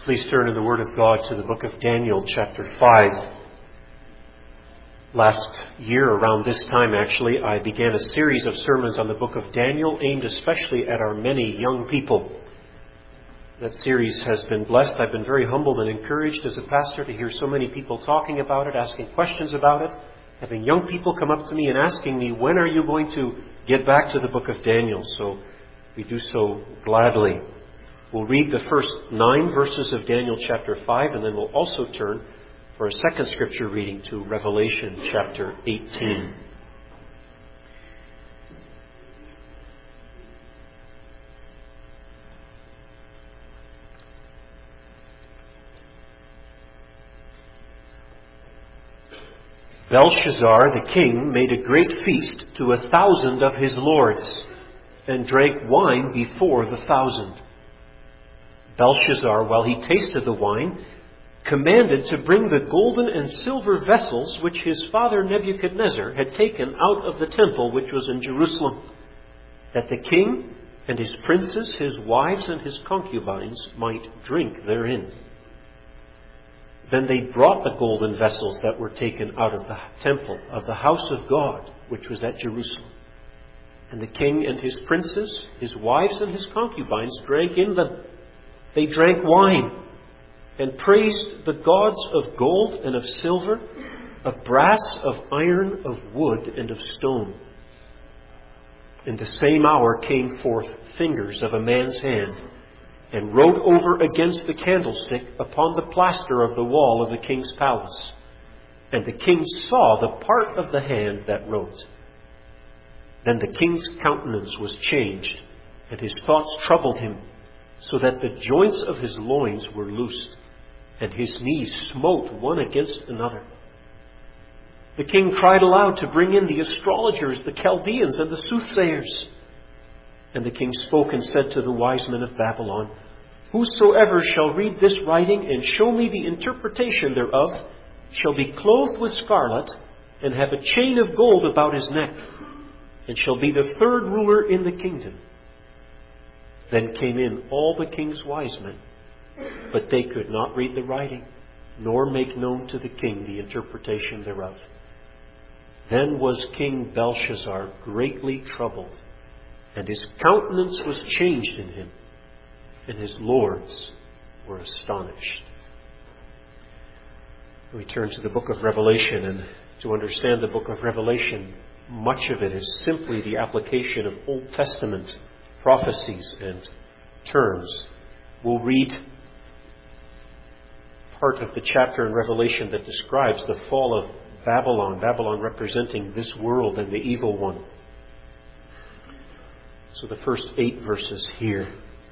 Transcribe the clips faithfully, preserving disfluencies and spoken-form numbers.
Please turn in the Word of God to the book of Daniel, chapter five. Last year, around this time actually, I began a series of sermons on the book of Daniel aimed especially at our many young people. That series has been blessed. I've been very humbled and encouraged as a pastor to hear so many people talking about it, asking questions about it, having young people come up to me and asking me, when are you going to get back to the book of Daniel? So we do so gladly. We'll read the first nine verses of Daniel chapter five, and then we'll also turn for a second scripture reading to Revelation chapter eighteen. Belshazzar the king made a great feast to a thousand of his lords, and drank wine before the thousand. Belshazzar, while he tasted the wine, commanded to bring the golden and silver vessels which his father Nebuchadnezzar had taken out of the temple which was in Jerusalem, that the king and his princes, his wives, and his concubines might drink therein. Then they brought the golden vessels that were taken out of the temple of the house of God, which was at Jerusalem. And the king and his princes, his wives, and his concubines drank in them. They drank wine and praised the gods of gold and of silver, of brass, of iron, of wood, and of stone. In the same hour came forth fingers of a man's hand, and wrote over against the candlestick upon the plaster of the wall of the king's palace. And the king saw the part of the hand that wrote. Then the king's countenance was changed, and his thoughts troubled him, so that the joints of his loins were loosed, and his knees smote one against another. The king cried aloud to bring in the astrologers, the Chaldeans, and the soothsayers. And the king spoke and said to the wise men of Babylon, Whosoever shall read this writing and show me the interpretation thereof shall be clothed with scarlet and have a chain of gold about his neck, and shall be the third ruler in the kingdom. Then came in all the king's wise men, but they could not read the writing, nor make known to the king the interpretation thereof. Then was King Belshazzar greatly troubled, and his countenance was changed in him, and his lords were astonished. We turn to the book of Revelation, and to understand the book of Revelation, much of it is simply the application of Old Testament prophecies and terms. We'll read part of the chapter in Revelation that describes the fall of Babylon, Babylon representing this world and the evil one. So the first eight verses here.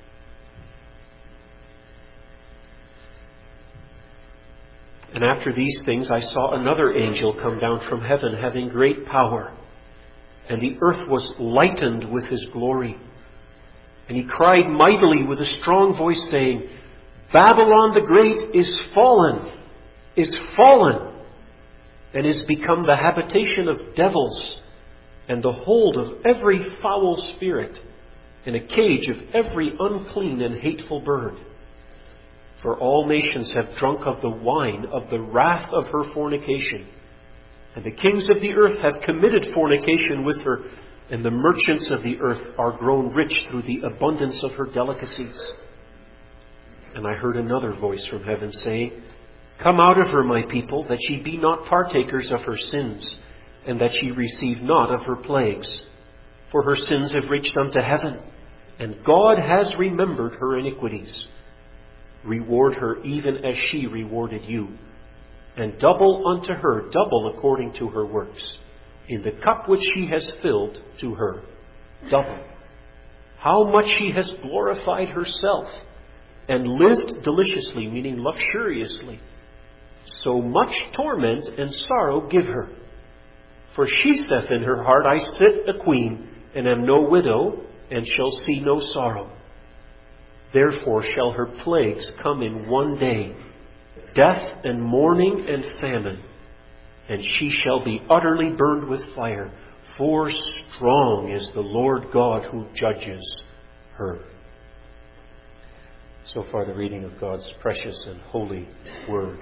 And after these things I saw another angel come down from heaven, having great power, and the earth was lightened with his glory. And he cried mightily with a strong voice, saying, Babylon the Great is fallen, is fallen, and is become the habitation of devils, and the hold of every foul spirit, and a cage of every unclean and hateful bird. For all nations have drunk of the wine of the wrath of her fornication, and the kings of the earth have committed fornication with her, and the merchants of the earth are grown rich through the abundance of her delicacies. And I heard another voice from heaven saying, Come out of her, my people, that ye be not partakers of her sins, and that ye receive not of her plagues. For her sins have reached unto heaven, and God has remembered her iniquities. Reward her even as she rewarded you, and double unto her double according to her works. In the cup which she has filled to her, double. How much she has glorified herself, and lived deliciously, meaning luxuriously. So much torment and sorrow give her. For she saith in her heart, I sit a queen, and am no widow, and shall see no sorrow. Therefore shall her plagues come in one day, death and mourning and famine. And she shall be utterly burned with fire, for strong is the Lord God who judges her. So far, the reading of God's precious and holy word.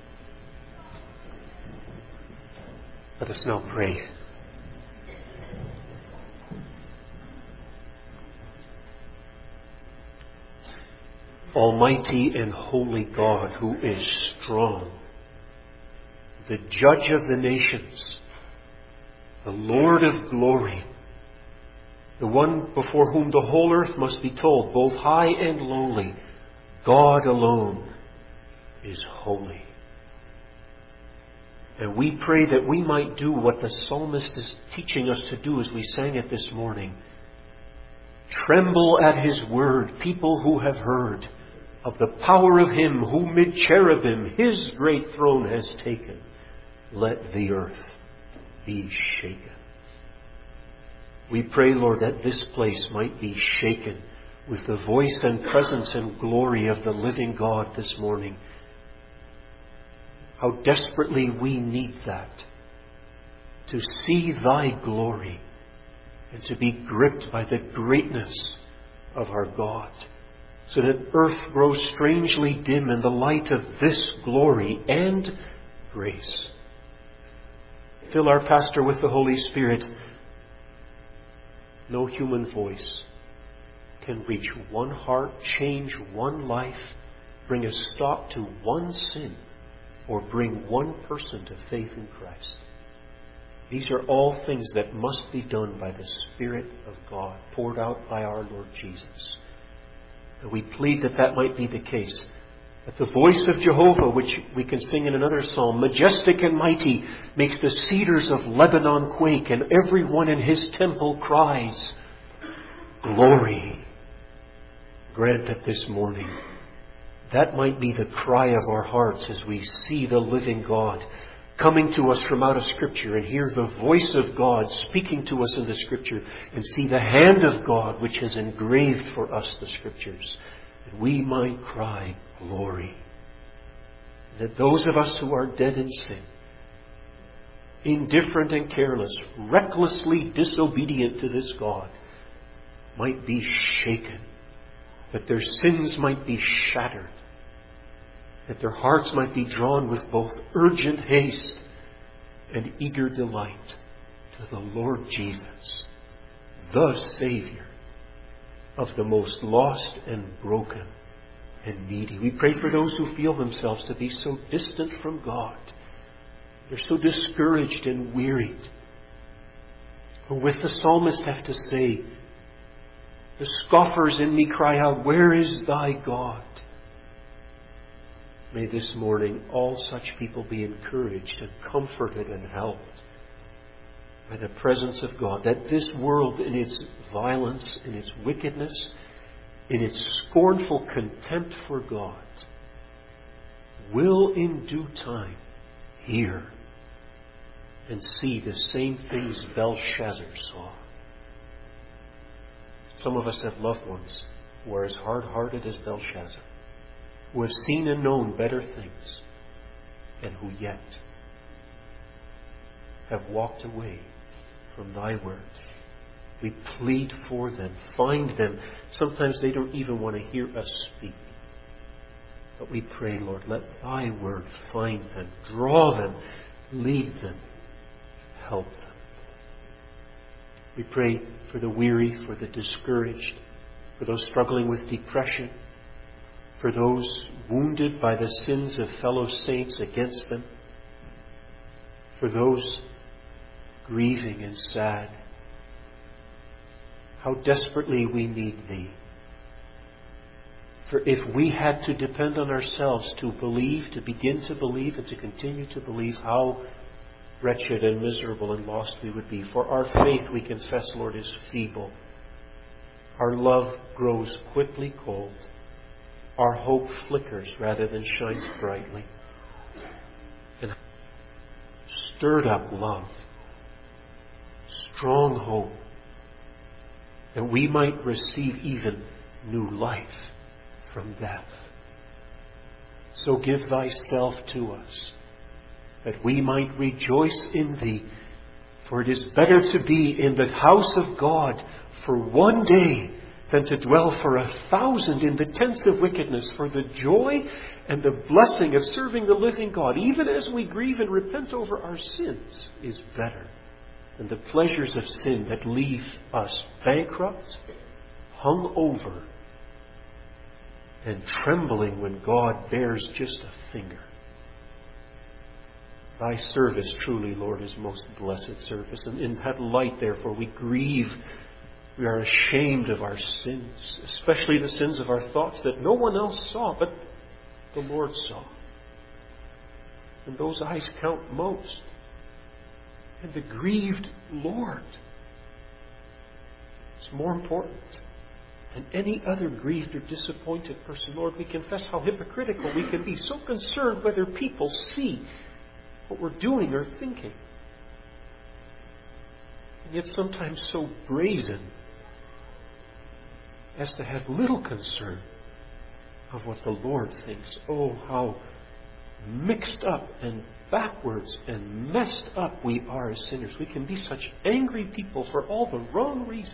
Let us now pray. Almighty and holy God, who is strong, the judge of the nations, the Lord of glory, the one before whom the whole earth must be told, both high and lowly, God alone is holy. And we pray that we might do what the psalmist is teaching us to do as we sang it this morning. Tremble at his word, people who have heard of the power of him who mid cherubim his great throne has taken. Let the earth be shaken. We pray, Lord, that this place might be shaken with the voice and presence and glory of the living God this morning. How desperately we need that, to see thy glory and to be gripped by the greatness of our God, so that earth grows strangely dim in the light of this glory and grace. Fill our pastor with the Holy Spirit. No human voice can reach one heart, change one life, bring a stop to one sin, or bring one person to faith in Christ. These are all things that must be done by the Spirit of God, poured out by our Lord Jesus. And we plead that that might be the case. That the voice of Jehovah, which we can sing in another psalm, majestic and mighty, makes the cedars of Lebanon quake, and everyone in his temple cries, glory. Grant that this morning that might be the cry of our hearts as we see the living God coming to us from out of Scripture and hear the voice of God speaking to us in the Scripture and see the hand of God which has engraved for us the Scriptures. And we might cry, glory. That those of us who are dead in sin, indifferent and careless, recklessly disobedient to this God, might be shaken. That their sins might be shattered. That their hearts might be drawn with both urgent haste and eager delight to the Lord Jesus, the Savior of the most lost and broken and needy. We pray for those who feel themselves to be so distant from God. They're so discouraged and wearied. Who with the psalmist have to say, the scoffers in me cry out, where is thy God? May this morning all such people be encouraged and comforted and helped by the presence of God. That this world in its violence, in its wickedness, in its scornful contempt for God, will in due time hear and see the same things Belshazzar saw. Some of us have loved ones who are as hard-hearted as Belshazzar, who have seen and known better things, and who yet have walked away from thy word. We plead for them, find them. Sometimes they don't even want to hear us speak. But we pray, Lord, let thy word find them, draw them, lead them, help them. We pray for the weary, for the discouraged, for those struggling with depression, for those wounded by the sins of fellow saints against them, for those grieving and sad. How desperately we need Thee. For if we had to depend on ourselves to believe, to begin to believe, and to continue to believe, how wretched and miserable and lost we would be. For our faith, we confess, Lord, is feeble. Our love grows quickly cold. Our hope flickers rather than shines brightly. And stirred up love, strong hope, that we might receive even new life from death. So give thyself to us, that we might rejoice in thee. For it is better to be in the house of God for one day than to dwell for a thousand in the tents of wickedness, for the joy and the blessing of serving the living God, even as we grieve and repent over our sins, is better than the pleasures of sin that leave us bankrupt, hung over, and trembling when God bears just a finger. Thy service truly, Lord, is most blessed service. And in that light, therefore, we grieve. We are ashamed of our sins, especially the sins of our thoughts that no one else saw, but the Lord saw. And those eyes count most. And the grieved Lord is more important than any other grieved or disappointed person. Lord, we confess how hypocritical we can be, so concerned whether people see what we're doing or thinking. And yet sometimes so brazen as to have little concern of what the Lord thinks. Oh, how mixed up and backwards and messed up we are as sinners. We can be such angry people for all the wrong reasons.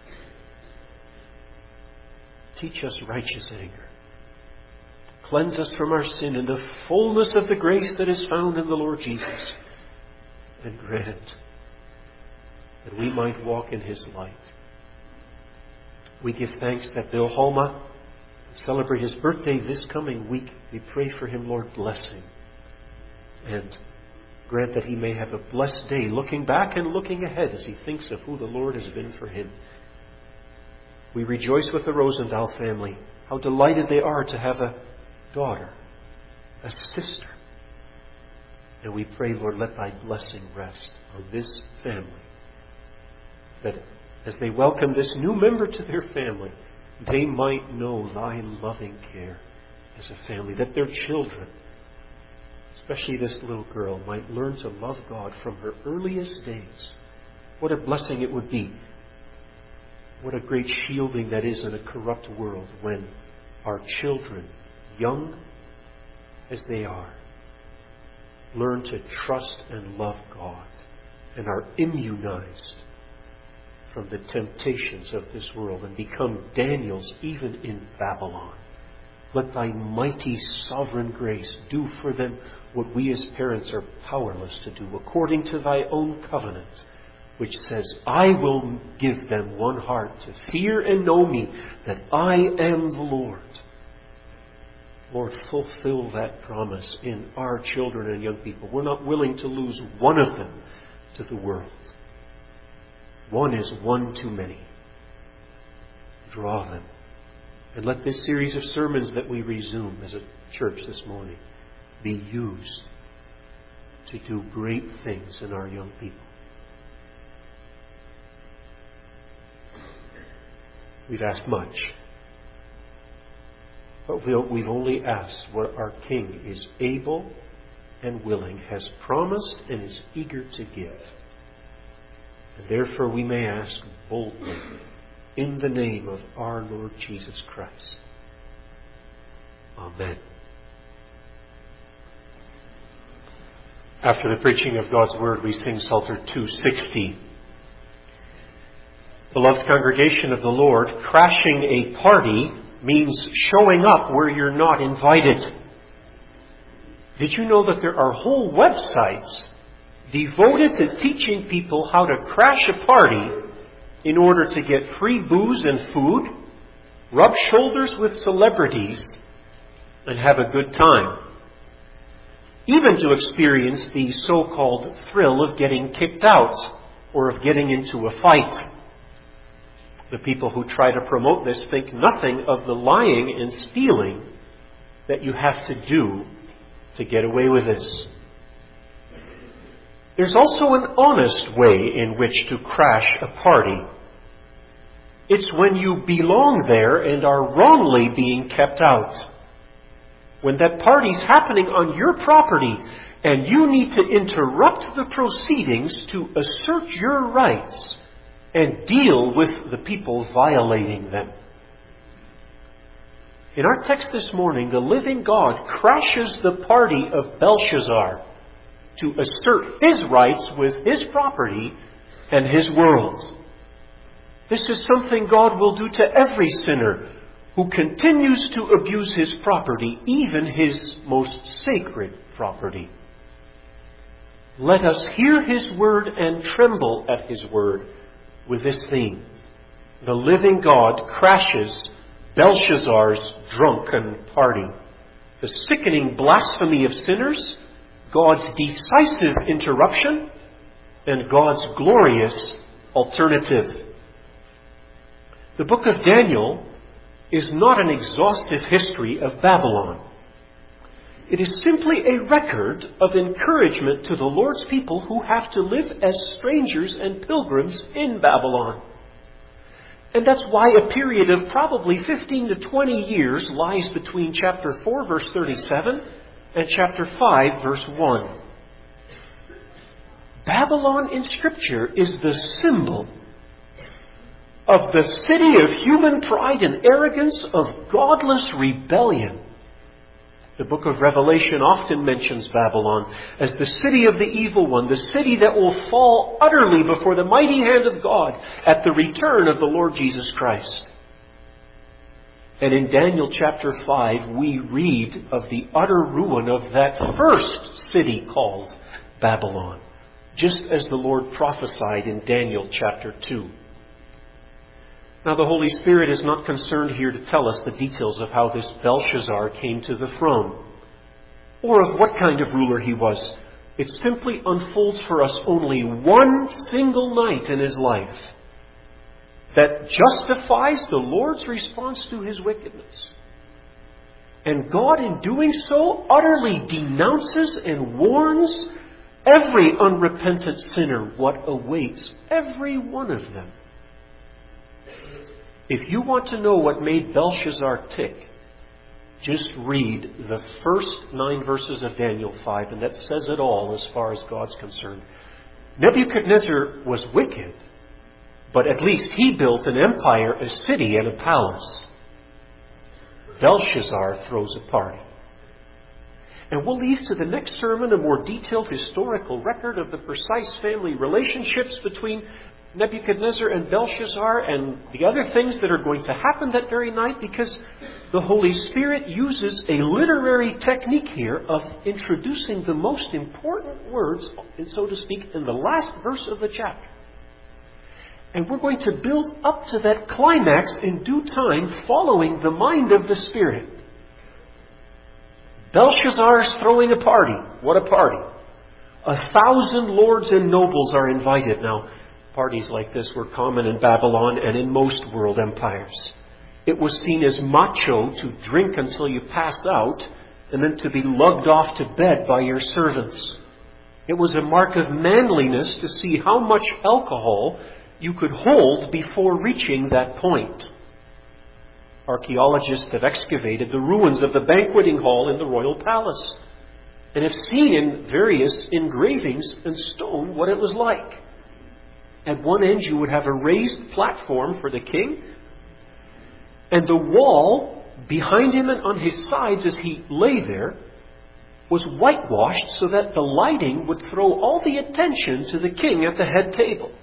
Teach us righteous anger. Cleanse us from our sin in the fullness of the grace that is found in the Lord Jesus. And grant that we might walk in His light. We give thanks that Bill Halma will celebrate his birthday this coming week. We pray for him, Lord, bless him. And grant that he may have a blessed day, looking back and looking ahead as he thinks of who the Lord has been for him. We rejoice with the Rosendahl family. How delighted they are to have a daughter, a sister. And we pray, Lord, let Thy blessing rest on this family. That as they welcome this new member to their family, they might know Thy loving care as a family. That their children, especially this little girl, might learn to love God from her earliest days. What a blessing it would be. What a great shielding that is in a corrupt world when our children, young as they are, learn to trust and love God and are immunized from the temptations of this world and become Daniels even in Babylon. Let Thy mighty sovereign grace do for them what we as parents are powerless to do, according to Thy own covenant, which says, I will give them one heart to fear and know Me, that I am the Lord. Lord, fulfill that promise in our children and young people. We're not willing to lose one of them to the world. One is one too many. Draw them. And let this series of sermons that we resume as a church this morning be used to do great things in our young people. We've asked much, but we've only asked what our King is able and willing, has promised and is eager to give. And therefore we may ask boldly, in the name of our Lord Jesus Christ. Amen. After the preaching of God's Word, we sing Psalter two sixty. Beloved congregation of the Lord, crashing a party means showing up where you're not invited. Did you know that there are whole websites devoted to teaching people how to crash a party in order to get free booze and food, rub shoulders with celebrities, and have a good time? Even to experience the so-called thrill of getting kicked out or of getting into a fight. The people who try to promote this think nothing of the lying and stealing that you have to do to get away with this. There's also an honest way in which to crash a party. It's when you belong there and are wrongly being kept out. When that party's happening on your property and you need to interrupt the proceedings to assert your rights and deal with the people violating them. In our text this morning, the living God crashes the party of Belshazzar to assert his rights with his property and his world. This is something God will do to every sinner who continues to abuse his property, even his most sacred property. Let us hear his word and tremble at his word with this theme. The living God crashes Belshazzar's drunken party. The sickening blasphemy of sinners, God's decisive interruption, and God's glorious alternative. The book of Daniel is not an exhaustive history of Babylon. It is simply a record of encouragement to the Lord's people who have to live as strangers and pilgrims in Babylon. And that's why a period of probably fifteen to twenty years lies between chapter four, verse thirty-seven, and chapter five, verse one. Babylon in Scripture is the symbol of the city of human pride and arrogance, of godless rebellion. The book of Revelation often mentions Babylon as the city of the evil one, the city that will fall utterly before the mighty hand of God at the return of the Lord Jesus Christ. And in Daniel chapter five, we read of the utter ruin of that first city called Babylon, just as the Lord prophesied in Daniel chapter two. Now, the Holy Spirit is not concerned here to tell us the details of how this Belshazzar came to the throne, or of what kind of ruler he was. It simply unfolds for us only one single night in his life that justifies the Lord's response to his wickedness. And God, in doing so, utterly denounces and warns every unrepentant sinner what awaits every one of them. If you want to know what made Belshazzar tick, just read the first nine verses of Daniel five, and that says it all as far as God's concerned. Nebuchadnezzar was wicked, but at least he built an empire, a city, and a palace. Belshazzar throws a party. And we'll leave to the next sermon a more detailed historical record of the precise family relationships between Nebuchadnezzar and Belshazzar and the other things that are going to happen that very night, because the Holy Spirit uses a literary technique here of introducing the most important words, so to speak, in the last verse of the chapter. And we're going to build up to that climax in due time, following the mind of the Spirit. Belshazzar's throwing a party. What a party. A thousand lords and nobles are invited. Now, parties like this were common in Babylon and in most world empires. It was seen as macho to drink until you pass out and then to be lugged off to bed by your servants. It was a mark of manliness to see how much alcohol you could hold before reaching that point. Archaeologists have excavated the ruins of the banqueting hall in the royal palace and have seen in various engravings and stone what it was like. At one end you would have a raised platform for the king, and the wall behind him and on his sides as he lay there was whitewashed so that the lighting would throw all the attention to the king at the head table.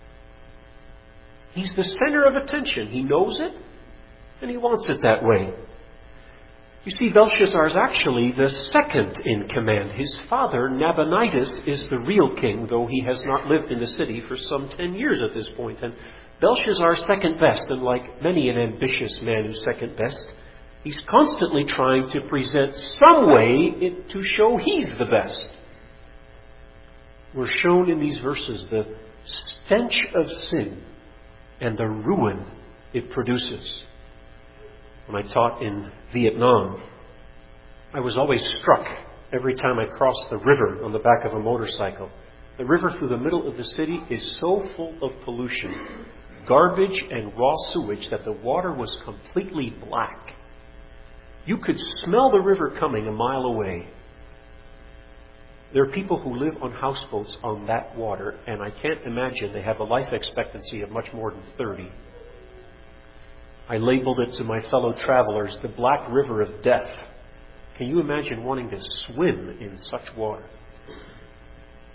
He's the center of attention. He knows it, and he wants it that way. You see, Belshazzar is actually the second in command. His father, Nabonidus, is the real king, though he has not lived in the city for some ten years at this point. And Belshazzar is second best, and like many an ambitious man who's second best, he's constantly trying to present some way to show he's the best. We're shown in these verses the stench of sin and the ruin it produces. When I taught in Vietnam, I was always struck every time I crossed the river on the back of a motorcycle. The river through the middle of the city is so full of pollution, garbage and raw sewage, that the water was completely black. You could smell the river coming a mile away. There are people who live on houseboats on that water, and I can't imagine they have a life expectancy of much more than thirty. I labeled it to my fellow travelers the Black River of Death. Can you imagine wanting to swim in such water?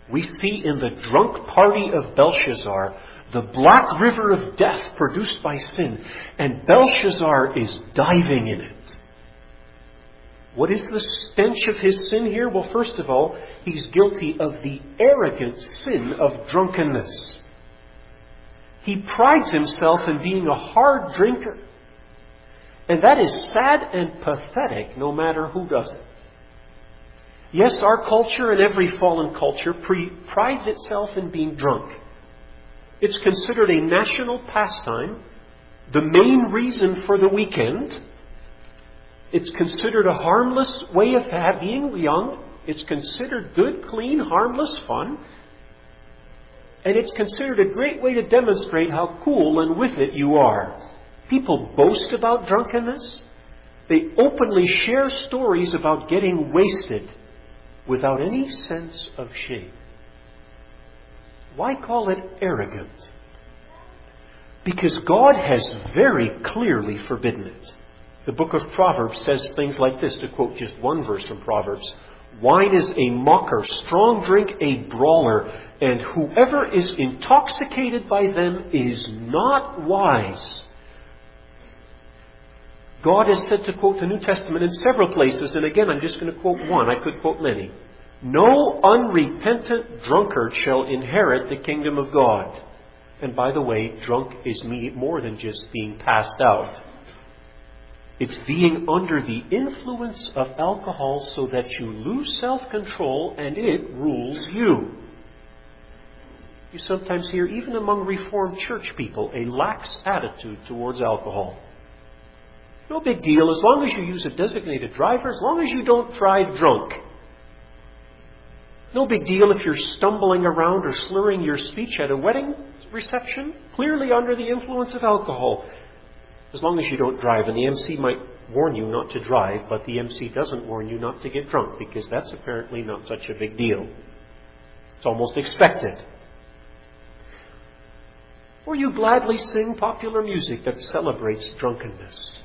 We see in the drunk party of Belshazzar the black river of death produced by sin, and Belshazzar is diving in it. What is the stench of his sin here? Well, first of all, he's guilty of the arrogant sin of drunkenness. He prides himself in being a hard drinker. And that is sad and pathetic no matter who does it. Yes, our culture and every fallen culture pre- prides itself in being drunk. It's considered a national pastime, the main reason for the weekend. It's considered a harmless way of being young. It's considered good, clean, harmless fun. And it's considered a great way to demonstrate how cool and with it you are. People boast about drunkenness. They openly share stories about getting wasted without any sense of shame. Why call it arrogant? Because God has very clearly forbidden it. The book of Proverbs says things like this, to quote just one verse from Proverbs. Wine is a mocker, strong drink a brawler, and whoever is intoxicated by them is not wise. God is said to quote the New Testament in several places, and again I'm just going to quote one. I could quote many. No unrepentant drunkard shall inherit the kingdom of God. And by the way, drunk is more than just being passed out. It's being under the influence of alcohol so that you lose self-control and it rules you. You sometimes hear, even among Reformed church people, a lax attitude towards alcohol. No big deal, as long as you use a designated driver, as long as you don't drive drunk. No big deal if you're stumbling around or slurring your speech at a wedding reception, clearly under the influence of alcohol. As long as you don't drive, and the M C might warn you not to drive, but the M C doesn't warn you not to get drunk, because that's apparently not such a big deal. It's almost expected. Or you gladly sing popular music that celebrates drunkenness.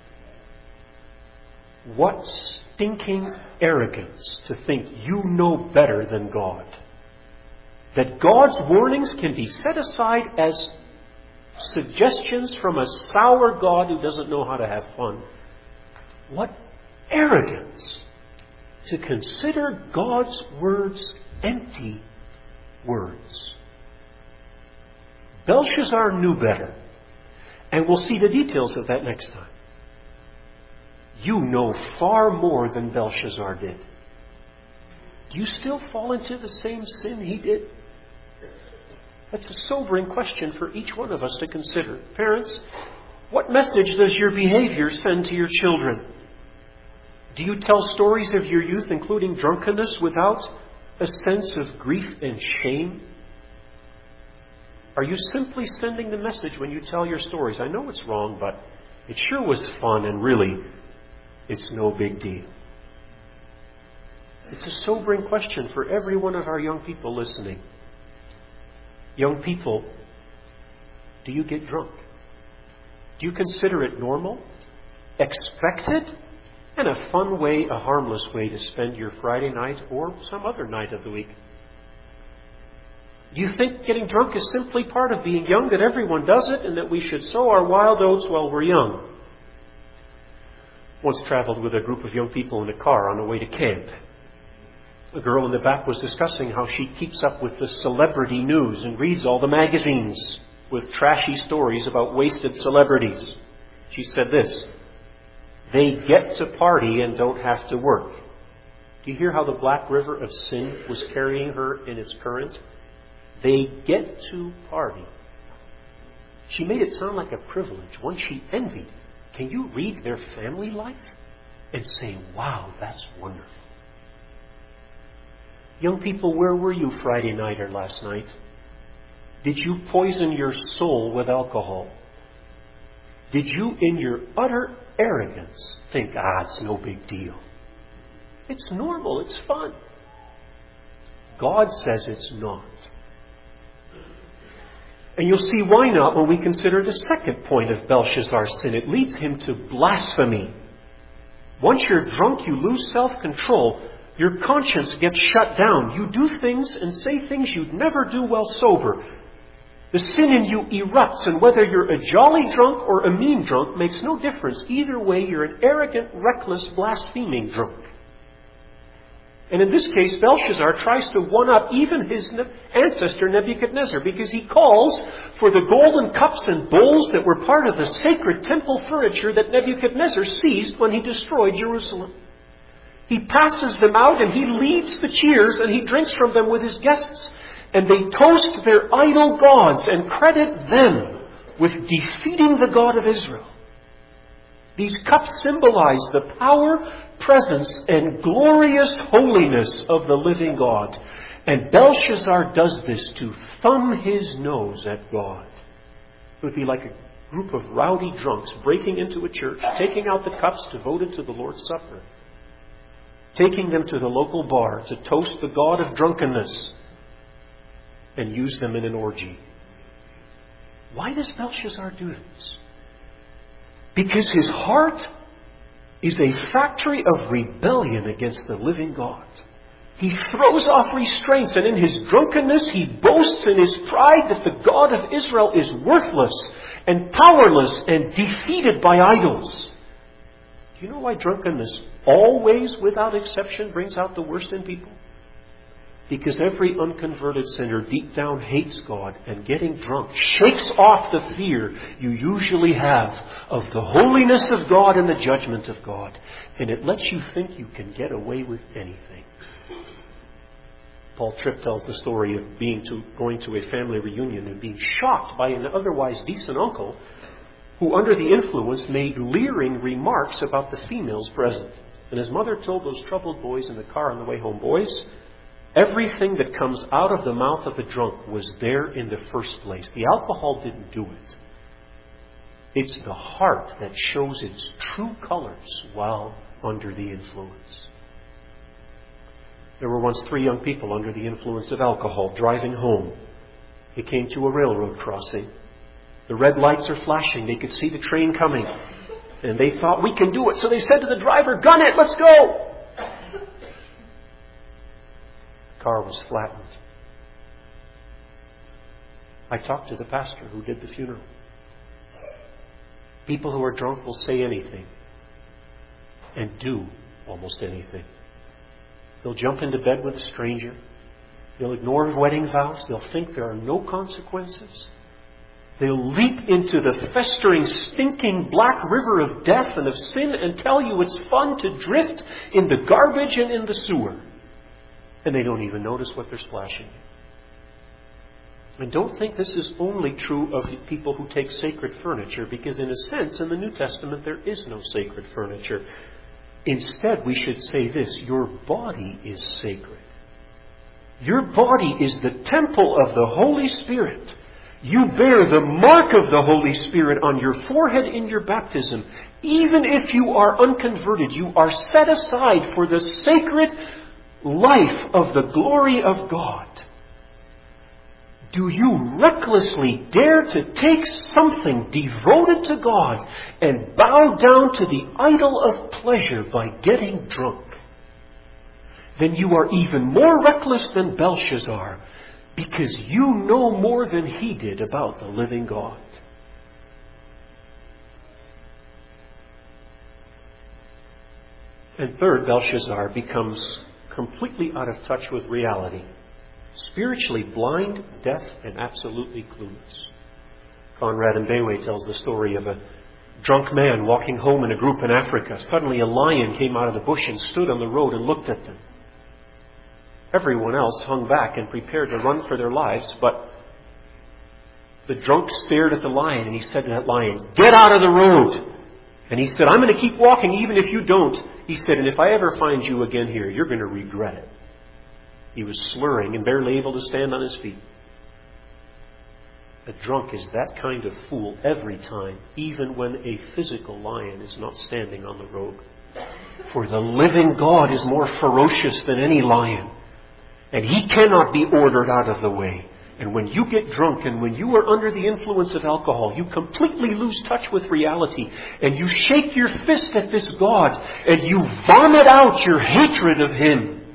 What stinking arrogance to think you know better than God. That God's warnings can be set aside as suggestions from a sour God who doesn't know how to have fun. What arrogance to consider God's words empty words. Belshazzar knew better, and we'll see the details of that next time. You know far more than Belshazzar did. Do you still fall into the same sin he did? That's a sobering question for each one of us to consider. Parents, what message does your behavior send to your children? Do you tell stories of your youth, including drunkenness, without a sense of grief and shame? Are you simply sending the message when you tell your stories? I know it's wrong, but it sure was fun, and really, it's no big deal. It's a sobering question for every one of our young people listening. Young people, do you get drunk? Do you consider it normal, expected, and a fun way, a harmless way to spend your Friday night or some other night of the week? Do you think getting drunk is simply part of being young, that everyone does it, and that we should sow our wild oats while we're young? Once traveled with a group of young people in a car on the way to camp. A girl in the back was discussing how she keeps up with the celebrity news and reads all the magazines with trashy stories about wasted celebrities. She said this: they get to party and don't have to work. Do you hear how the black river of sin was carrying her in its current? They get to party. She made it sound like a privilege, one she envied. Can you read their family life and say, wow, that's wonderful? Young people, where were you Friday night or last night? Did you poison your soul with alcohol? Did you, in your utter arrogance, think, ah, it's no big deal? It's normal, it's fun. God says it's not. And you'll see why not when we consider the second point of Belshazzar's sin. It leads him to blasphemy. Once you're drunk, you lose self-control. Your conscience gets shut down. You do things and say things you'd never do while sober. The sin in you erupts, and whether you're a jolly drunk or a mean drunk makes no difference. Either way, you're an arrogant, reckless, blaspheming drunk. And in this case, Belshazzar tries to one-up even his ancestor Nebuchadnezzar, because he calls for the golden cups and bowls that were part of the sacred temple furniture that Nebuchadnezzar seized when he destroyed Jerusalem. He passes them out and he leads the cheers and he drinks from them with his guests. And they toast their idol gods and credit them with defeating the God of Israel. These cups symbolize the power, presence, and glorious holiness of the living God. And Belshazzar does this to thumb his nose at God. It would be like a group of rowdy drunks breaking into a church, taking out the cups devoted to the Lord's Supper, taking them to the local bar to toast the God of drunkenness, and use them in an orgy. Why does Belshazzar do this? Because his heart is a factory of rebellion against the living God. He throws off restraints, and in his drunkenness he boasts in his pride that the God of Israel is worthless and powerless and defeated by idols. Do you know why drunkenness always, without exception, brings out the worst in people? Because every unconverted sinner deep down hates God, and getting drunk shakes off the fear you usually have of the holiness of God and the judgment of God. And it lets you think you can get away with anything. Paul Tripp tells the story of being to, going to a family reunion and being shocked by an otherwise decent uncle who, under the influence, made leering remarks about the females present. And his mother told those troubled boys in the car on the way home, "Boys, everything that comes out of the mouth of a drunk was there in the first place. The alcohol didn't do it. It's the heart that shows its true colors while under the influence." There were once three young people under the influence of alcohol driving home. They came to a railroad crossing. The red lights are flashing. They could see the train coming. And they thought, "We can do it." So they said to the driver, "Gun it, let's go." Car was flattened. I talked to the pastor who did the funeral. People who are drunk will say anything and do almost anything. They'll jump into bed with a stranger. They'll ignore wedding vows. They'll think there are no consequences. They'll leap into the festering, stinking black river of death and of sin and tell you it's fun to drift in the garbage and in the sewer. And they don't even notice what they're splashing in. And don't think this is only true of people who take sacred furniture, because in a sense, in the New Testament, there is no sacred furniture. Instead, we should say this: your body is sacred. Your body is the temple of the Holy Spirit. You bear the mark of the Holy Spirit on your forehead in your baptism. Even if you are unconverted, you are set aside for the sacred life of the glory of God. Do you recklessly dare to take something devoted to God and bow down to the idol of pleasure by getting drunk? Then you are even more reckless than Belshazzar, because you know more than he did about the living God. And third, Belshazzar becomes completely out of touch with reality, spiritually blind, deaf, and absolutely clueless. Conrad Mbewe tells the story of a drunk man walking home in a group in Africa. Suddenly a lion came out of the bush and stood on the road and looked at them. Everyone else hung back and prepared to run for their lives, but the drunk stared at the lion and he said to that lion, "Get out of the road!" And he said, "I'm going to keep walking even if you don't." He said, "And if I ever find you again here, you're going to regret it." He was slurring and barely able to stand on his feet. A drunk is that kind of fool every time, even when a physical lion is not standing on the road. For the living God is more ferocious than any lion, and he cannot be ordered out of the way. And when you get drunk and when you are under the influence of alcohol, you completely lose touch with reality, and you shake your fist at this God and you vomit out your hatred of him.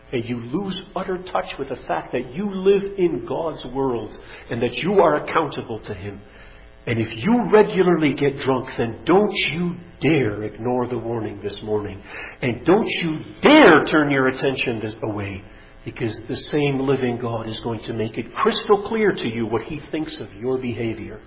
and you lose utter touch with the fact that you live in God's world and that you are accountable to Him. And if you regularly get drunk, then don't you dare ignore the warning this morning. And don't you dare turn your attention this away, because the same living God is going to make it crystal clear to you what He thinks of your behavior.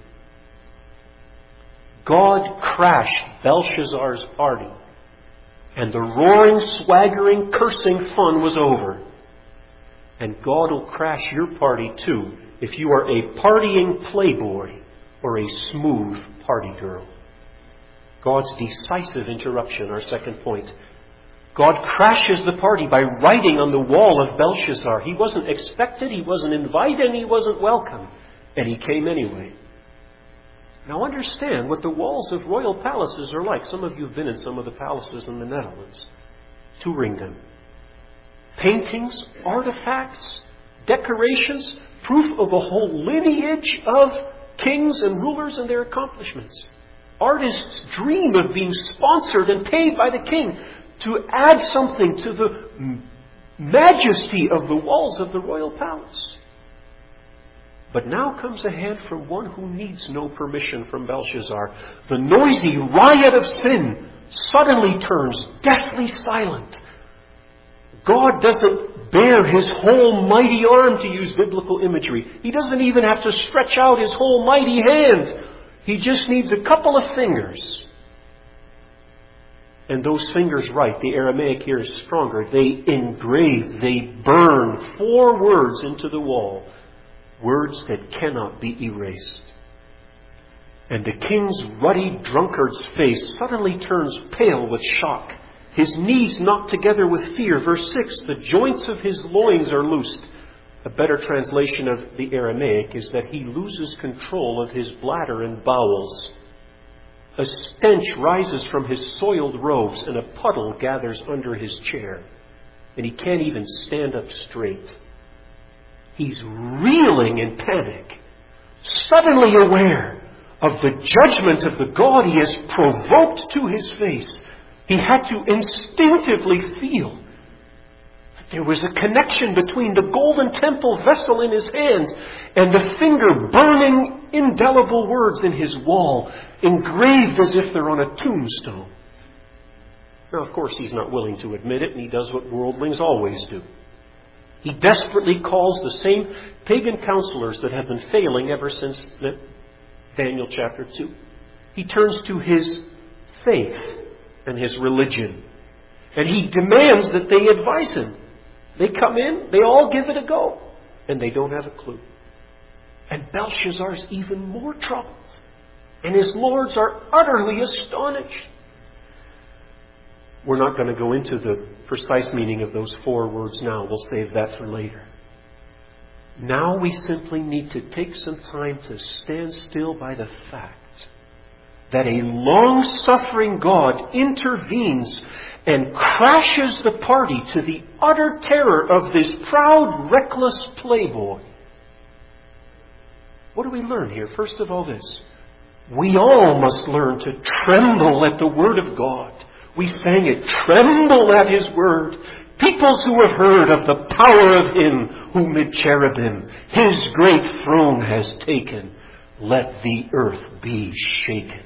God crashed Belshazzar's party, and the roaring, swaggering, cursing fun was over. And God will crash your party too if you are a partying playboy or a smooth party girl. God's decisive interruption, our second point. God crashes the party by writing on the wall of Belshazzar. He wasn't expected, he wasn't invited, and he wasn't welcome. And he came anyway. Now understand what the walls of royal palaces are like. Some of you have been in some of the palaces in the Netherlands, touring them. Paintings, artifacts, decorations, proof of a whole lineage of kings and rulers and their accomplishments. Artists dream of being sponsored and paid by the king to add something to the majesty of the walls of the royal palace. But now comes a hand from one who needs no permission from Belshazzar. The noisy riot of sin suddenly turns deathly silent. God doesn't bare His whole mighty arm, to use biblical imagery. He doesn't even have to stretch out His whole mighty hand. He just needs a couple of fingers. And those fingers write. The Aramaic here is stronger. They engrave, they burn four words into the wall. Words that cannot be erased. And the king's ruddy drunkard's face suddenly turns pale with shock. His knees knocked together with fear. Verse six, the joints of his loins are loosed. A better translation of the Aramaic is that he loses control of his bladder and bowels. A stench rises from his soiled robes, and a puddle gathers under his chair. And he can't even stand up straight. He's reeling in panic, suddenly aware of the judgment of the God he has provoked to his face. He had to instinctively feel that there was a connection between the golden temple vessel in his hand and the finger burning indelible words in his wall, engraved as if they're on a tombstone. Now, of course, he's not willing to admit it, and he does what worldlings always do. He desperately calls the same pagan counselors that have been failing ever since Daniel chapter two. He turns to his faith and his religion. And he demands that they advise him. They come in, they all give it a go, and they don't have a clue. And Belshazzar's even more troubled. And his lords are utterly astonished. We're not going to go into the precise meaning of those four words now. We'll save that for later. Now we simply need to take some time to stand still by the fact that a long-suffering God intervenes and crashes the party to the utter terror of this proud, reckless playboy. What do we learn here? First of all, this. We all must learn to tremble at the Word of God. We sang it, tremble at His Word. Peoples who have heard of the power of Him who mid cherubim His great throne has taken, let the earth be shaken.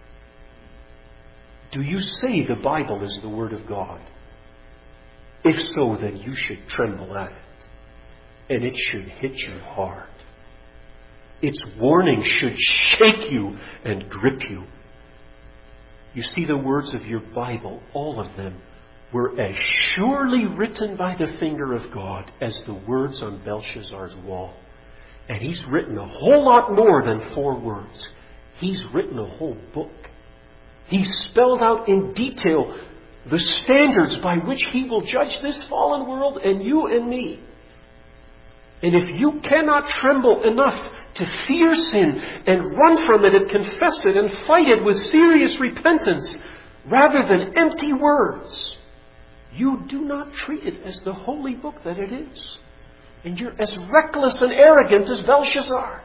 Do you say the Bible is the Word of God? If so, then you should tremble at it. And it should hit you hard. Its warning should shake you and grip you. You see, the words of your Bible, all of them, were as surely written by the finger of God as the words on Belshazzar's wall. And He's written a whole lot more than four words. He's written a whole book. He's spelled out in detail the standards by which He will judge this fallen world and you and me. And if you cannot tremble enough to fear sin and run from it and confess it and fight it with serious repentance rather than empty words, you do not treat it as the holy book that it is. And you're as reckless and arrogant as Belshazzar.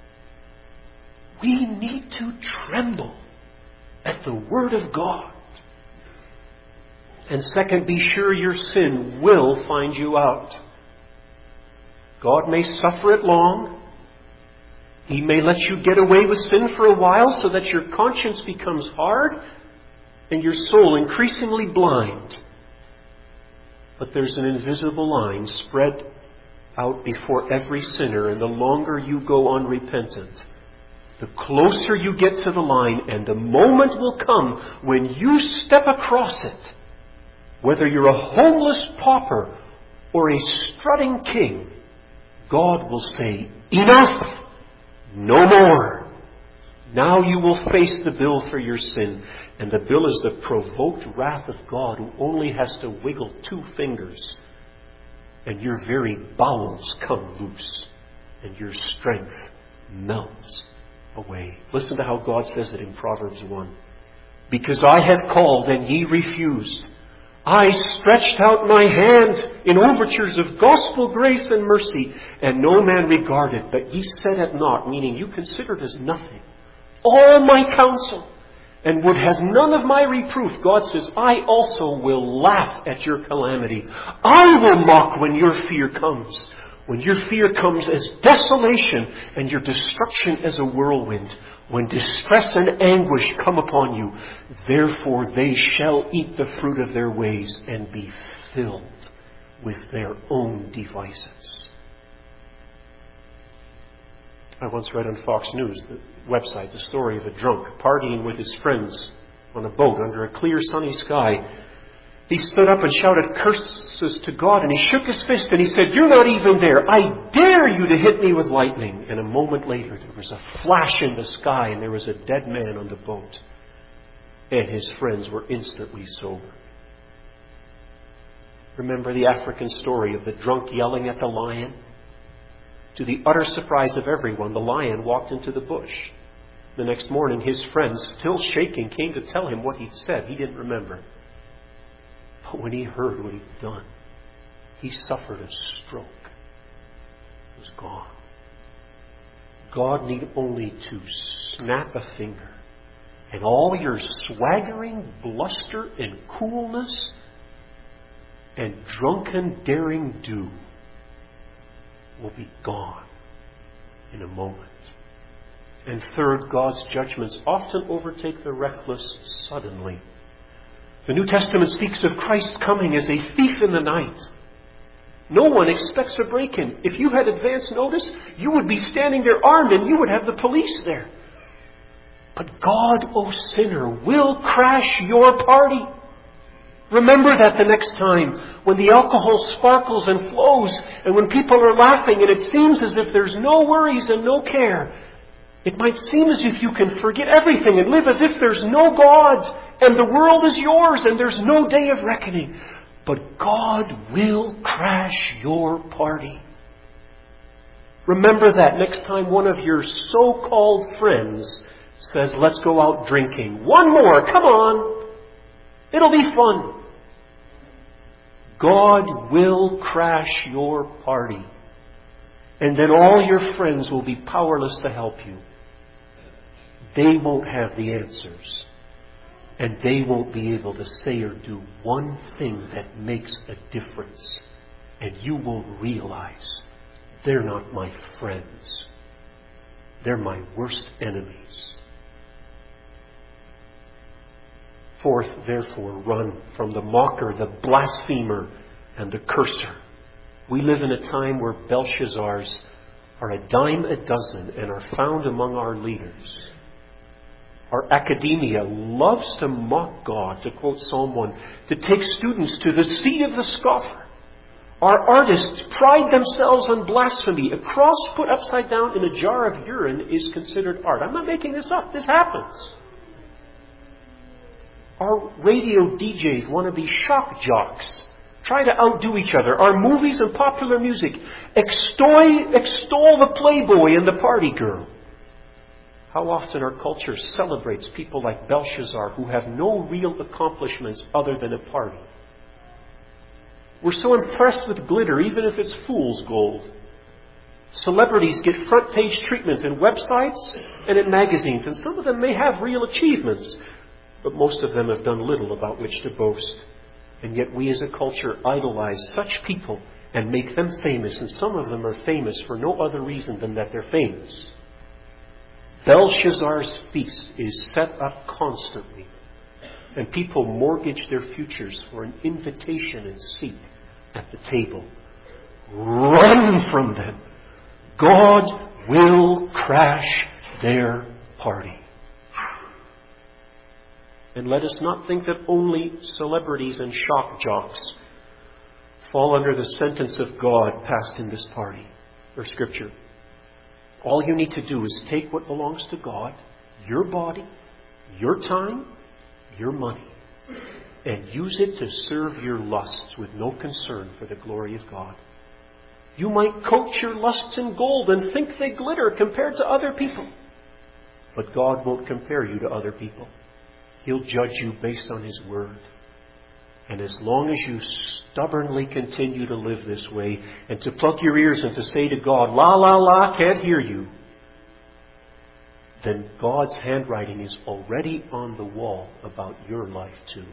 We need to tremble at the Word of God. And second, be sure your sin will find you out. God may suffer it long. He may let you get away with sin for a while so that your conscience becomes hard and your soul increasingly blind. But there's an invisible line spread out before every sinner, and the longer you go unrepentant, the closer you get to the line, and the moment will come when you step across it, whether you're a homeless pauper or a strutting king, God will say, enough! No more! Now you will face the bill for your sin. And the bill is the provoked wrath of God, who only has to wiggle two fingers, and your very bowels come loose, and your strength melts away. Listen to how God says it in Proverbs one. Because I have called, and ye refused. I stretched out my hand in overtures of gospel grace and mercy, and no man regarded, but ye set at naught, meaning you considered as nothing all my counsel, and would have none of my reproof. God says, I also will laugh at your calamity. I will mock when your fear comes. When your fear comes as desolation and your destruction as a whirlwind. When distress and anguish come upon you, therefore they shall eat the fruit of their ways and be filled with their own devices. I once read on Fox News, the website, the story of a drunk partying with his friends on a boat under a clear sunny sky. He stood up and shouted curses to God, and he shook his fist and he said, you're not even there. I dare you to hit me with lightning. And a moment later there was a flash in the sky and there was a dead man on the boat. And his friends were instantly sober. Remember the African story of the drunk yelling at the lion? To the utter surprise of everyone, the lion walked into the bush. The next morning, his friends, still shaking, came to tell him what he'd said. He didn't remember. But when he heard what he'd done, he suffered a stroke. It was gone. God need only to snap a finger, and all your swaggering bluster and coolness and drunken daring do will be gone in a moment. And third, God's judgments often overtake the reckless suddenly. The New Testament speaks of Christ coming as a thief in the night. No one expects a break-in. If you had advance notice, you would be standing there armed and you would have the police there. But God, O sinner, will crash your party. Remember that the next time when the alcohol sparkles and flows and when people are laughing and it seems as if there's no worries and no care. It might seem as if you can forget everything and live as if there's no God and the world is yours and there's no day of reckoning. But God will crash your party. Remember that next time one of your so-called friends says, let's go out drinking. One more, come on. It'll be fun. God will crash your party. And then all your friends will be powerless to help you. They won't have the answers. And they won't be able to say or do one thing that makes a difference. And you will realize they're not my friends. They're my worst enemies. Fourth, therefore, run from the mocker, the blasphemer, and the curser. We live in a time where Belshazzars are a dime a dozen and are found among our leaders. Our academia loves to mock God, to quote Psalm one, to take students to the seat of the scoffer. Our artists pride themselves on blasphemy. A cross put upside down in a jar of urine is considered art. I'm not making this up. This happens. Our radio D Js want to be shock jocks, try to outdo each other. Our movies and popular music extol, extol the playboy and the party girl. How often our culture celebrates people like Belshazzar who have no real accomplishments other than a party. We're so impressed with glitter, even if it's fool's gold. Celebrities get front page treatment in websites and in magazines, and some of them may have real achievements, but most of them have done little about which to boast. And yet we as a culture idolize such people and make them famous. And some of them are famous for no other reason than that they're famous. Belshazzar's feast is set up constantly. And people mortgage their futures for an invitation and seat at the table. Run from them. God will crash their party. And let us not think that only celebrities and shock jocks fall under the sentence of God passed in this party or Scripture. All you need to do is take what belongs to God, your body, your time, your money, and use it to serve your lusts with no concern for the glory of God. You might coat your lusts in gold and think they glitter compared to other people. But God won't compare you to other people. He'll judge you based on His Word. And as long as you stubbornly continue to live this way and to plug your ears and to say to God, la, la, la, can't hear you, then God's handwriting is already on the wall about your life too.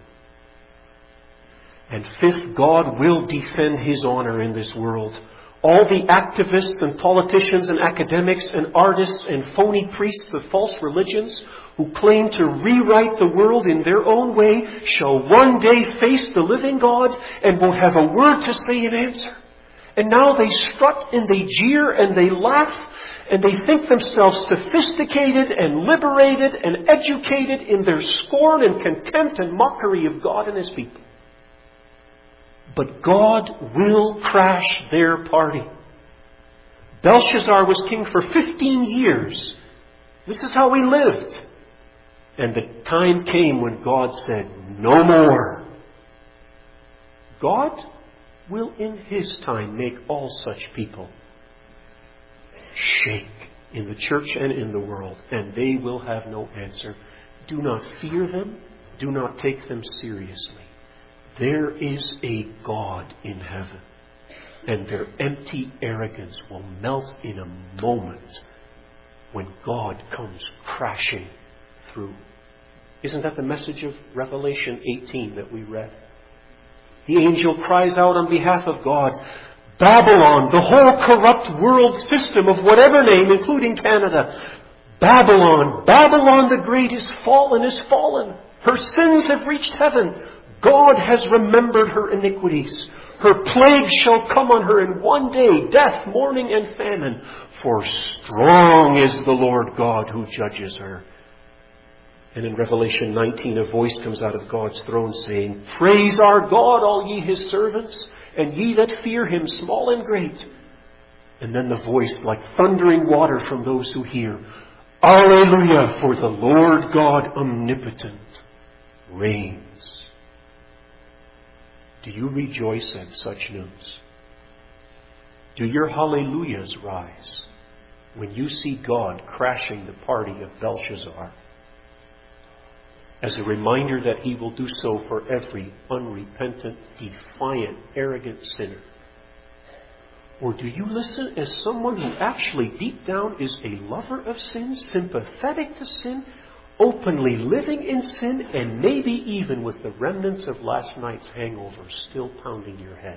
And fifth, God will defend His honor in this world. All the activists and politicians and academics and artists and phony priests of false religions who claim to rewrite the world in their own way shall one day face the living God and won't have a word to say in answer. And now they strut and they jeer and they laugh and they think themselves sophisticated and liberated and educated in their scorn and contempt and mockery of God and His people. But God will crash their party. Belshazzar was king for fifteen years. This is how he lived. And the time came when God said, no more. God will in His time make all such people shake in the church and in the world, and they will have no answer. Do not fear them. Do not take them seriously. There is a God in heaven, and their empty arrogance will melt in a moment when God comes crashing through. Isn't that the message of Revelation eighteen that we read? The angel cries out on behalf of God, Babylon, the whole corrupt world system of whatever name, including Canada, Babylon, Babylon the great is fallen, is fallen. Her sins have reached heaven. God has remembered her iniquities. Her plague shall come on her in one day, death, mourning, and famine. For strong is the Lord God who judges her. And in Revelation nineteen, a voice comes out of God's throne saying, Praise our God, all ye His servants, and ye that fear Him, small and great. And then the voice, like thundering water from those who hear, Alleluia, for the Lord God omnipotent reigns. Do you rejoice at such news? Do your hallelujahs rise when you see God crashing the party of Belshazzar? As a reminder that He will do so for every unrepentant, defiant, arrogant sinner? Or do you listen as someone who actually deep down is a lover of sin, sympathetic to sin, openly living in sin, and maybe even with the remnants of last night's hangover still pounding your head?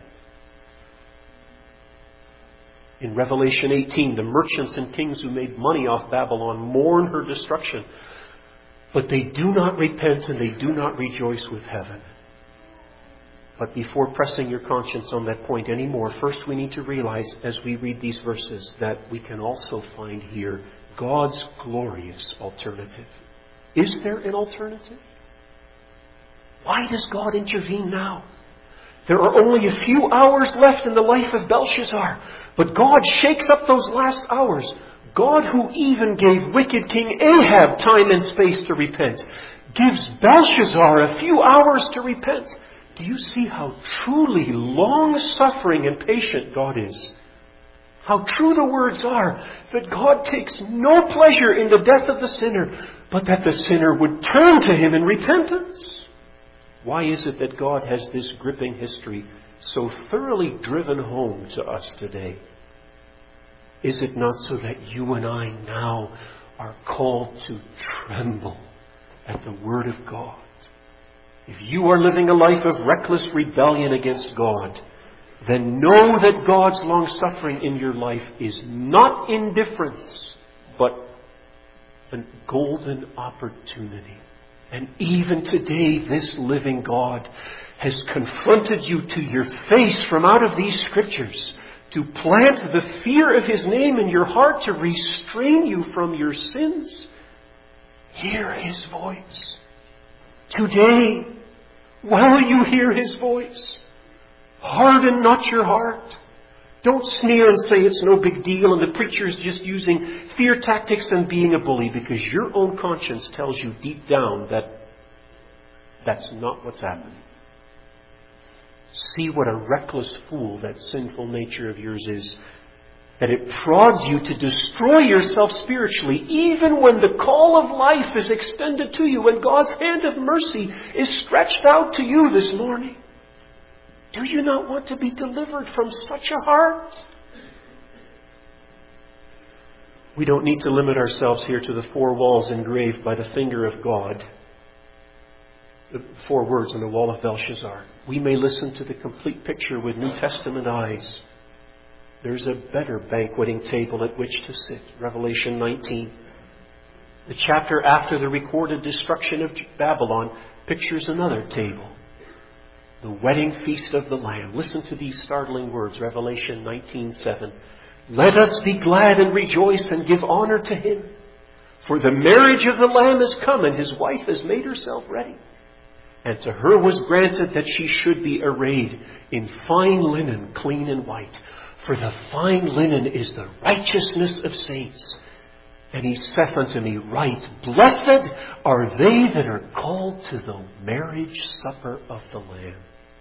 In Revelation eighteen, the merchants and kings who made money off Babylon mourn her destruction, but they do not repent and they do not rejoice with heaven. But before pressing your conscience on that point anymore, first we need to realize as we read these verses that we can also find here God's glorious alternative. Is there an alternative? Why does God intervene now? There are only a few hours left in the life of Belshazzar, but God shakes up those last hours. God, who even gave wicked King Ahab time and space to repent, gives Belshazzar a few hours to repent. Do you see how truly long-suffering and patient God is? How true the words are that God takes no pleasure in the death of the sinner, but that the sinner would turn to Him in repentance. Why is it that God has this gripping history so thoroughly driven home to us today? Is it not so that you and I now are called to tremble at the Word of God? if you are living a life of reckless rebellion against God, then know that God's long-suffering in your life is not indifference, but a golden opportunity. And even today, this living God has confronted you to your face from out of these Scriptures to plant the fear of His name in your heart, to restrain you from your sins. Hear His voice. Today, while you hear His voice, harden not your heart. Don't sneer and say it's no big deal and the preacher is just using fear tactics and being a bully, because your own conscience tells you deep down that that's not what's happening. See what a reckless fool that sinful nature of yours is, that it prods you to destroy yourself spiritually, even when the call of life is extended to you, when God's hand of mercy is stretched out to you this morning. Do you not want to be delivered from such a heart? We don't need to limit ourselves here to the four walls engraved by the finger of God, the four words on the wall of Belshazzar. We may listen to the complete picture with New Testament eyes. There's a better banqueting table at which to sit. Revelation nineteen. The chapter after the recorded destruction of Babylon pictures another table. The wedding feast of the Lamb. Listen to these startling words. Revelation nineteen seven. Let us be glad and rejoice and give honor to Him. For the marriage of the Lamb is come, and His wife has made herself ready. And to her was granted that she should be arrayed in fine linen, clean and white. For the fine linen is the righteousness of saints. And He saith unto me, Write, blessed are they that are called to the marriage supper of the Lamb.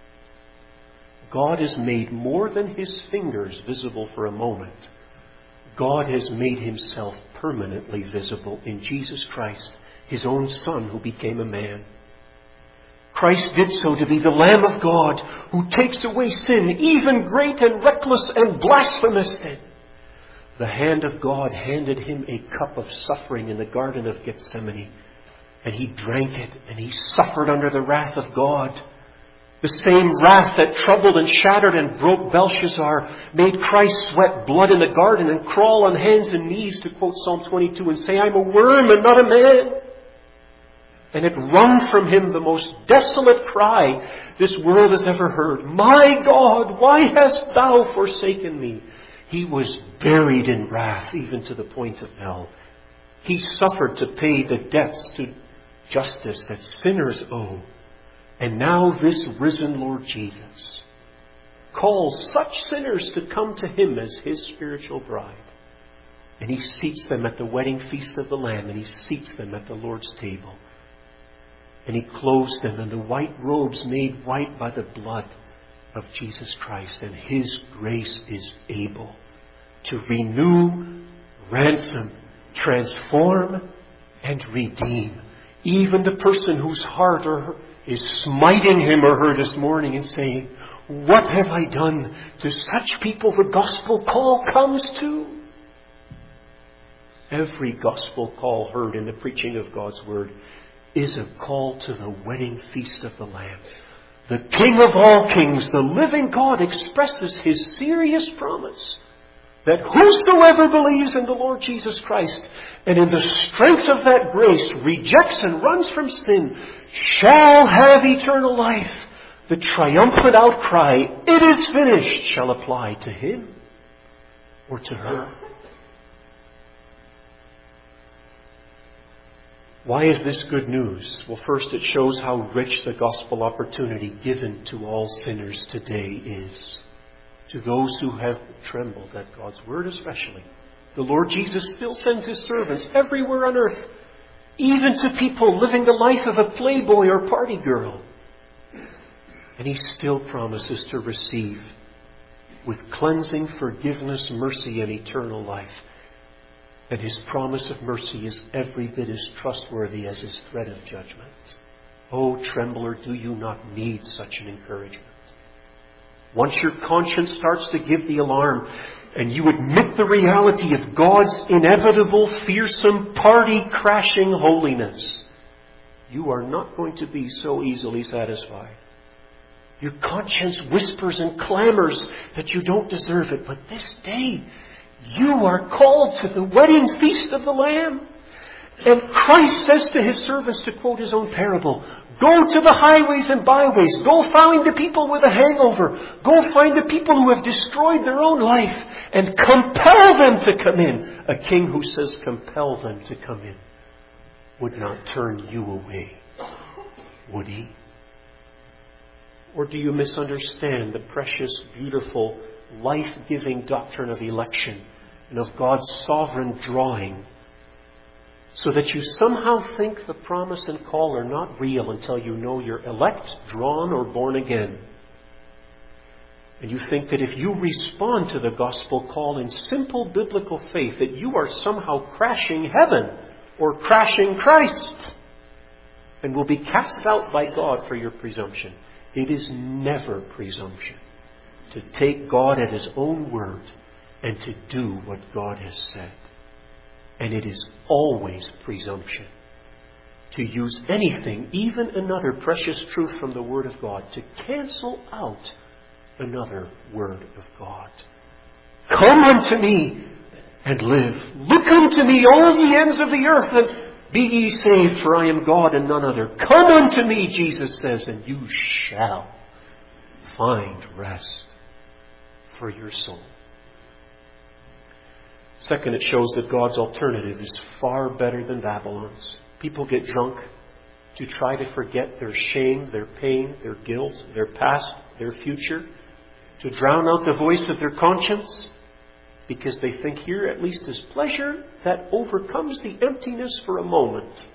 God has made more than His fingers visible for a moment. God has made Himself permanently visible in Jesus Christ, His own Son who became a man. Christ did so to be the Lamb of God who takes away sin, even great and reckless and blasphemous sin. The hand of God handed Him a cup of suffering in the Garden of Gethsemane, and He drank it, and He suffered under the wrath of God. The same wrath that troubled and shattered and broke Belshazzar made Christ sweat blood in the garden and crawl on hands and knees, to quote Psalm twenty-two, and say, I'm a worm and not a man. And it wrung from Him the most desolate cry this world has ever heard. My God, why hast Thou forsaken me? He was buried in wrath, even to the point of hell. He suffered to pay the debts to justice that sinners owe. And now this risen Lord Jesus calls such sinners to come to Him as His spiritual bride. And He seats them at the wedding feast of the Lamb, and He seats them at the Lord's table. And He clothes them in the white robes made white by the blood of Jesus Christ. And His grace is able to renew, ransom, transform, and redeem even the person whose heart or is smiting him or her this morning and saying, what have I done? To such people the gospel call comes to. Every gospel call heard in the preaching of God's word is a call to the wedding feast of the Lamb. The King of all kings, the living God, expresses His serious promise that whosoever believes in the Lord Jesus Christ and in the strength of that grace rejects and runs from sin shall have eternal life. The triumphant outcry, it is finished, shall apply to him or to her. Why is this good news? Well, first, it shows how rich the gospel opportunity given to all sinners today is. To those who have trembled at God's word especially. The Lord Jesus still sends His servants everywhere on earth, even to people living the life of a playboy or party girl. And He still promises to receive with cleansing, forgiveness, mercy, and eternal life. And His promise of mercy is every bit as trustworthy as His threat of judgment. Oh, trembler, do you not need such an encouragement? Once your conscience starts to give the alarm and you admit the reality of God's inevitable, fearsome, party-crashing holiness, you are not going to be so easily satisfied. Your conscience whispers and clamors that you don't deserve it. But this day, you are called to the wedding feast of the Lamb. And Christ says to His servants, to quote His own parable, go to the highways and byways. Go find the people with a hangover. Go find the people who have destroyed their own life and compel them to come in. A king who says compel them to come in would not turn you away, would he? Or do you misunderstand the precious, beautiful, life-giving doctrine of election and of God's sovereign drawing, so that you somehow think the promise and call are not real until you know you're elect, drawn, or born again? And you think that if you respond to the gospel call in simple biblical faith, that you are somehow crashing heaven or crashing Christ and will be cast out by God for your presumption. It is never presumption to take God at His own word and to do what God has said. And it is always presumption to use anything, even another precious truth from the Word of God, to cancel out another Word of God. Come unto me and live. Look unto me, all ye ends of the earth, and be ye saved, for I am God and none other. Come unto me, Jesus says, and you shall find rest for your soul. Second, it shows that God's alternative is far better than Babylon's. People get drunk to try to forget their shame, their pain, their guilt, their past, their future, to drown out the voice of their conscience, because they think here at least is pleasure that overcomes the emptiness for a moment.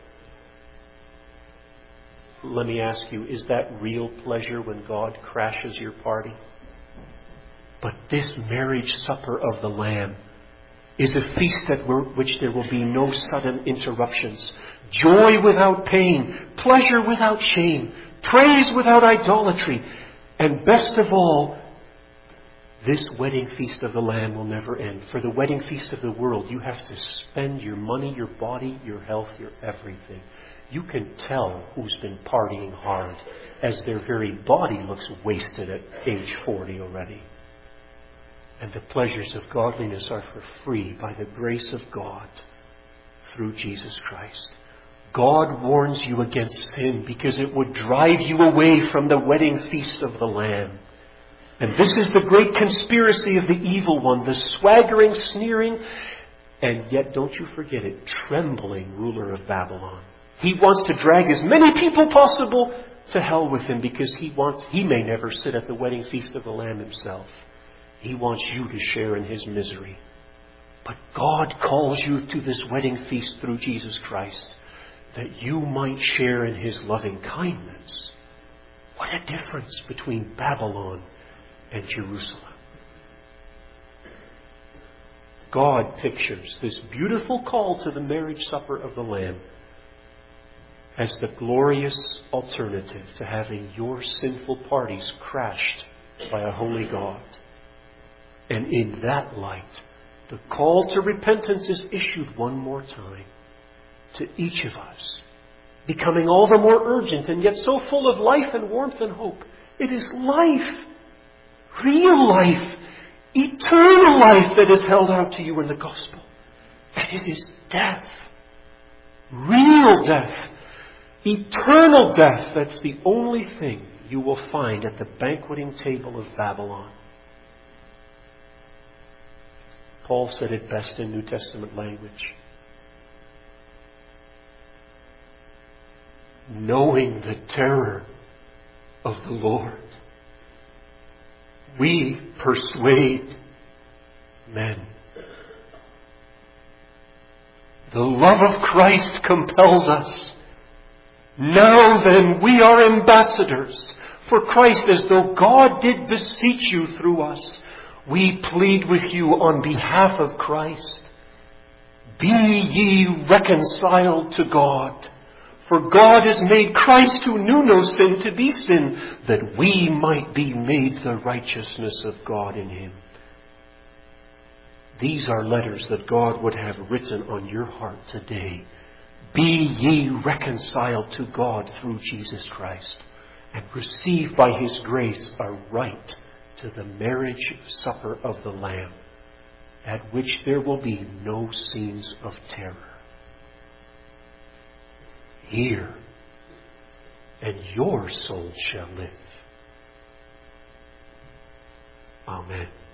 Let me ask you, is that real pleasure when God crashes your party? But this marriage supper of the Lamb is a feast at which there will be no sudden interruptions. Joy without pain, pleasure without shame, praise without idolatry, and best of all, this wedding feast of the Lamb will never end. For the wedding feast of the world, you have to spend your money, your body, your health, your everything. You can tell who's been partying hard as their very body looks wasted at age forty already. And the pleasures of godliness are for free by the grace of God through Jesus Christ. God warns you against sin because it would drive you away from the wedding feast of the Lamb. And this is the great conspiracy of the evil one, the swaggering, sneering, and yet don't you forget it, trembling ruler of Babylon. He wants to drag as many people possible to hell with him because he wants, he may never sit at the wedding feast of the Lamb himself. He wants you to share in his misery. But God calls you to this wedding feast through Jesus Christ that you might share in his loving kindness. What a difference between Babylon and Jerusalem. God pictures this beautiful call to the marriage supper of the Lamb as the glorious alternative to having your sinful parties crashed by a holy God. And in that light, the call to repentance is issued one more time to each of us, becoming all the more urgent and yet so full of life and warmth and hope. It is life, real life, eternal life that is held out to you in the gospel. And it is death, real death, eternal death. That's the only thing you will find at the banqueting table of Babylon. Paul said it best in New Testament language. Knowing the terror of the Lord, we persuade men. The love of Christ compels us. Now then, we are ambassadors for Christ, as though God did beseech you through us. We plead with you on behalf of Christ. Be ye reconciled to God. For God has made Christ, who knew no sin, to be sin, that we might be made the righteousness of God in him. These are letters that God would have written on your heart today. Be ye reconciled to God through Jesus Christ, and receive by His grace a right to the marriage supper of the Lamb, at which there will be no scenes of terror. Hear, and your soul shall live. Amen.